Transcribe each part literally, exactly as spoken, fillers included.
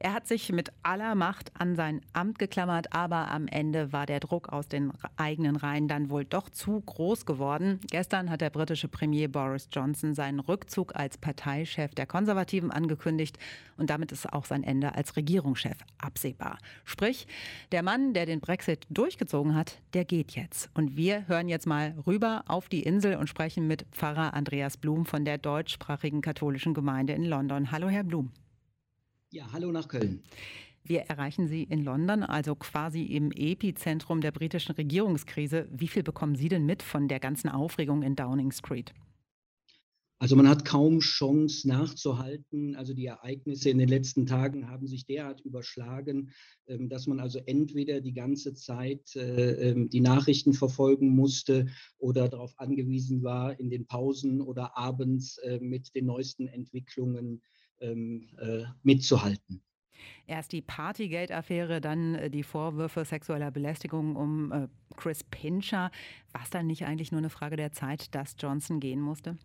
Er hat sich mit aller Macht an sein Amt geklammert, aber am Ende war der Druck aus den eigenen Reihen dann wohl doch zu groß geworden. Gestern hat der britische Premier Boris Johnson seinen Rückzug als Parteichef der Konservativen angekündigt und damit ist auch sein Ende als Regierungschef absehbar. Sprich, der Mann, der den Brexit durchgezogen hat, der geht jetzt. Und wir hören jetzt mal rüber auf die Insel und sprechen mit Pfarrer Andreas Blum von der deutschsprachigen katholischen Gemeinde in London. Hallo, Herr Blum. Ja, hallo nach Köln. Wir erreichen Sie in London, also quasi im Epizentrum der britischen Regierungskrise. Wie viel bekommen Sie denn mit von der ganzen Aufregung in Downing Street? Also man hat kaum Chance nachzuhalten. Also die Ereignisse in den letzten Tagen haben sich derart überschlagen, dass man also entweder die ganze Zeit die Nachrichten verfolgen musste oder darauf angewiesen war, in den Pausen oder abends mit den neuesten Entwicklungen mitzuhalten. Erst die Partygate-Affäre, dann die Vorwürfe sexueller Belästigung um äh, Chris Pincher. War es dann nicht eigentlich nur eine Frage der Zeit, dass Johnson gehen musste?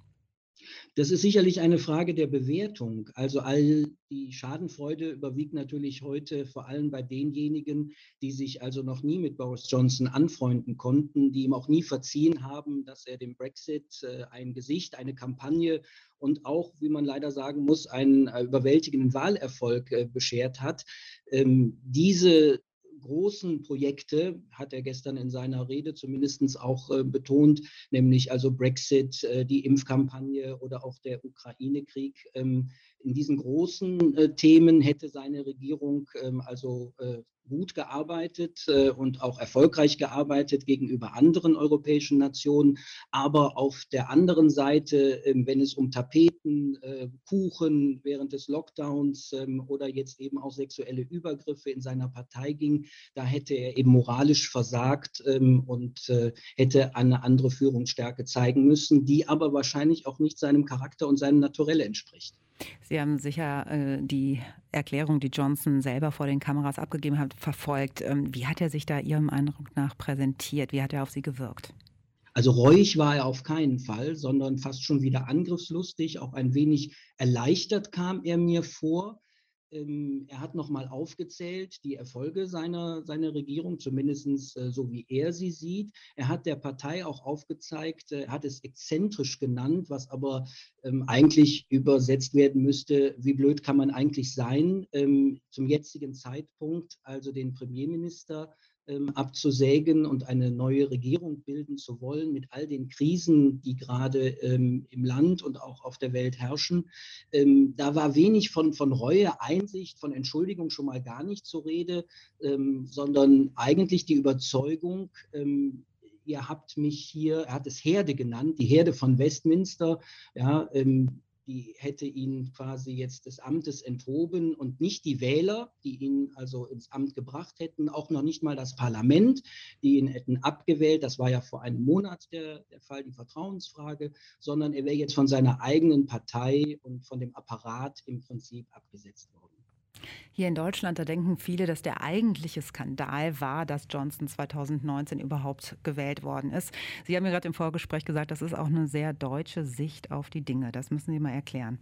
Das ist sicherlich eine Frage der Bewertung. Also all die Schadenfreude überwiegt natürlich heute vor allem bei denjenigen, die sich also noch nie mit Boris Johnson anfreunden konnten, die ihm auch nie verziehen haben, dass er dem Brexit äh, ein Gesicht, eine Kampagne und auch, wie man leider sagen muss, einen äh, überwältigenden Wahlerfolg äh, beschert hat. Ähm, diese großen Projekte, hat er gestern in seiner Rede zumindest auch äh, betont, nämlich also Brexit, äh, die Impfkampagne oder auch der Ukraine-Krieg. Ähm, in diesen großen äh, Themen hätte seine Regierung ähm, also äh, gut gearbeitet äh, und auch erfolgreich gearbeitet gegenüber anderen europäischen Nationen. Aber auf der anderen Seite, äh, wenn es um Tapeten, äh, Kuchen während des Lockdowns äh, oder jetzt eben auch sexuelle Übergriffe in seiner Partei ging, da hätte er eben moralisch versagt ähm, und äh, hätte eine andere Führungsstärke zeigen müssen, die aber wahrscheinlich auch nicht seinem Charakter und seinem Naturell entspricht. Sie haben sicher äh, die Erklärung, die Johnson selber vor den Kameras abgegeben hat, verfolgt. Ähm, wie hat er sich da Ihrem Eindruck nach präsentiert? Wie hat er auf Sie gewirkt? Also reuig war er auf keinen Fall, sondern fast schon wieder angriffslustig, auch ein wenig erleichtert kam er mir vor. Ähm, er hat nochmal aufgezählt die Erfolge seiner, seiner Regierung, zumindest äh, so wie er sie sieht. Er hat der Partei auch aufgezeigt, äh, hat es exzentrisch genannt, was aber ähm, eigentlich übersetzt werden müsste, wie blöd kann man eigentlich sein, ähm, zum jetzigen Zeitpunkt, also den Premierminister ähm, abzusägen und eine neue Regierung bilden zu wollen mit all den Krisen, die gerade ähm, im Land und auch auf der Welt herrschen. Ähm, da war wenig von, von Reue, Einsicht, von Entschuldigung schon mal gar nicht zur Rede, ähm, sondern eigentlich die Überzeugung, ähm, ihr habt mich hier, er hat es Herde genannt, die Herde von Westminster, ja, ähm, die hätte ihn quasi jetzt des Amtes enthoben und nicht die Wähler, die ihn also ins Amt gebracht hätten, auch noch nicht mal das Parlament, die ihn hätten abgewählt. Das war ja vor einem Monat der, der Fall, die Vertrauensfrage, sondern er wäre jetzt von seiner eigenen Partei und von dem Apparat im Prinzip abgesetzt worden. Hier in Deutschland, da denken viele, dass der eigentliche Skandal war, dass Johnson zweitausendneunzehn überhaupt gewählt worden ist. Sie haben mir gerade im Vorgespräch gesagt, das ist auch eine sehr deutsche Sicht auf die Dinge. Das müssen Sie mal erklären.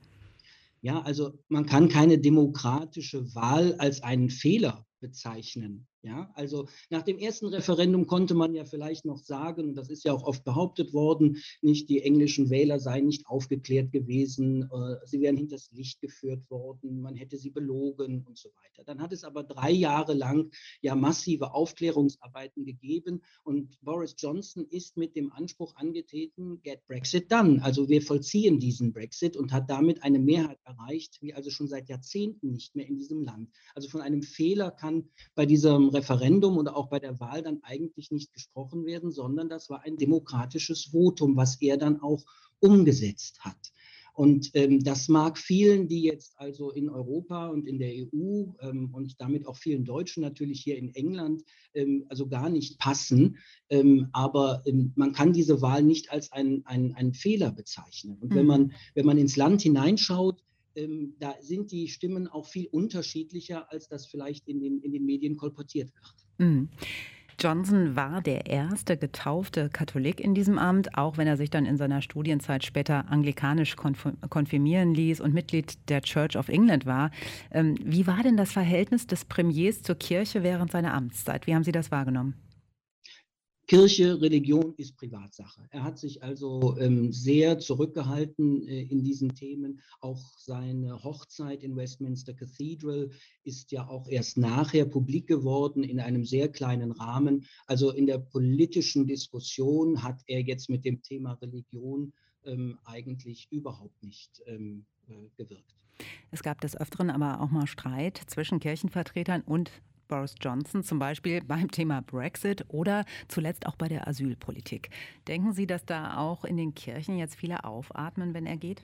Ja, also man kann keine demokratische Wahl als einen Fehler bezeichnen. Ja, also nach dem ersten Referendum konnte man ja vielleicht noch sagen, und das ist ja auch oft behauptet worden, nicht die englischen Wähler seien nicht aufgeklärt gewesen, äh, sie wären hinters Licht geführt worden, man hätte sie belogen und so weiter. Dann hat es aber drei Jahre lang ja massive Aufklärungsarbeiten gegeben und Boris Johnson ist mit dem Anspruch angetreten, get Brexit done, also wir vollziehen diesen Brexit und hat damit eine Mehrheit erreicht, wie also schon seit Jahrzehnten nicht mehr in diesem Land. Also von einem Fehler kann bei diesem Referendum oder auch bei der Wahl dann eigentlich nicht gesprochen werden, sondern das war ein demokratisches Votum, was er dann auch umgesetzt hat. Und ähm, das mag vielen, die jetzt also in Europa und in der E U ähm, und damit auch vielen Deutschen natürlich hier in England ähm, also gar nicht passen. Ähm, aber ähm, man kann diese Wahl nicht als einen ein Fehler bezeichnen. Und wenn Mhm. man, wenn man ins Land hineinschaut, ähm, da sind die Stimmen auch viel unterschiedlicher, als das vielleicht in den, in den Medien kolportiert wird. Mhm. Johnson war der erste getaufte Katholik in diesem Amt, auch wenn er sich dann in seiner Studienzeit später anglikanisch konfirmieren ließ und Mitglied der Church of England war. Ähm, wie war denn das Verhältnis des Premiers zur Kirche während seiner Amtszeit? Wie haben Sie das wahrgenommen? Kirche, Religion ist Privatsache. Er hat sich also ähm, sehr zurückgehalten äh, in diesen Themen. Auch seine Hochzeit in Westminster Cathedral ist ja auch erst nachher publik geworden in einem sehr kleinen Rahmen. Also in der politischen Diskussion hat er jetzt mit dem Thema Religion ähm, eigentlich überhaupt nicht ähm, äh, gewirkt. Es gab des Öfteren aber auch mal Streit zwischen Kirchenvertretern und Boris Johnson, zum Beispiel beim Thema Brexit oder zuletzt auch bei der Asylpolitik. Denken Sie, dass da auch in den Kirchen jetzt viele aufatmen, wenn er geht?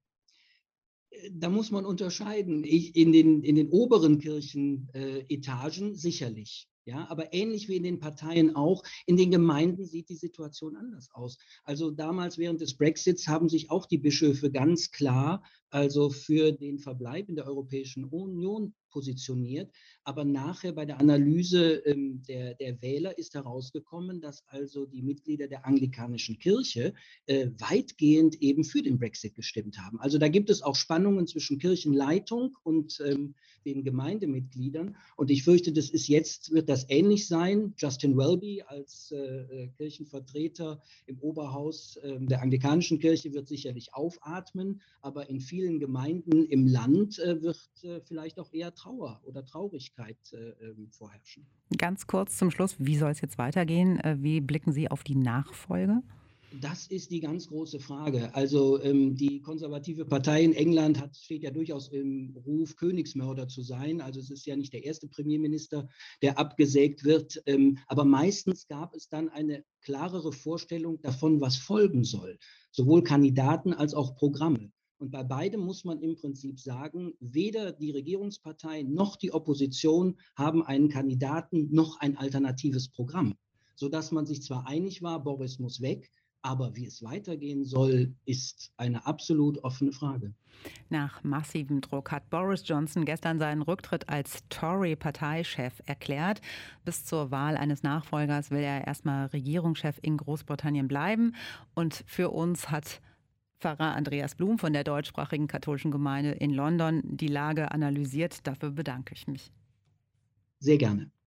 Da muss man unterscheiden. Ich, in, den, in den oberen Kirchenetagen äh, sicherlich. Ja, aber ähnlich wie in den Parteien auch, in den Gemeinden sieht die Situation anders aus. Also damals während des Brexits haben sich auch die Bischöfe ganz klar also für den Verbleib in der Europäischen Union positioniert. Aber nachher bei der Analyse ähm, der, der Wähler ist herausgekommen, dass also die Mitglieder der anglikanischen Kirche äh, weitgehend eben für den Brexit gestimmt haben. Also da gibt es auch Spannungen zwischen Kirchenleitung und ähm, den Gemeindemitgliedern. Und ich fürchte, das ist jetzt, wird das ähnlich sein. Justin Welby als äh, Kirchenvertreter im Oberhaus äh, der anglikanischen Kirche wird sicherlich aufatmen, aber in vielen Gemeinden im Land äh, wird äh, vielleicht auch eher Trauer oder Traurigkeit äh, vorherrschen. Ganz kurz zum Schluss, wie soll es jetzt weitergehen? Wie blicken Sie auf die Nachfolge? Das ist die ganz große Frage. Also ähm, die konservative Partei in England hat, steht ja durchaus im Ruf, Königsmörder zu sein. Also es ist ja nicht der erste Premierminister, der abgesägt wird. Ähm, aber meistens gab es dann eine klarere Vorstellung davon, was folgen soll. Sowohl Kandidaten als auch Programme. Und bei beidem muss man im Prinzip sagen, weder die Regierungspartei noch die Opposition haben einen Kandidaten noch ein alternatives Programm, sodass man sich zwar einig war, Boris muss weg, aber wie es weitergehen soll, ist eine absolut offene Frage. Nach massivem Druck hat Boris Johnson gestern seinen Rücktritt als Tory-Parteichef erklärt. Bis zur Wahl eines Nachfolgers will er erstmal Regierungschef in Großbritannien bleiben. Und für uns hat Pfarrer Andreas Blum von der deutschsprachigen katholischen Gemeinde in London die Lage analysiert. Dafür bedanke ich mich. Sehr gerne.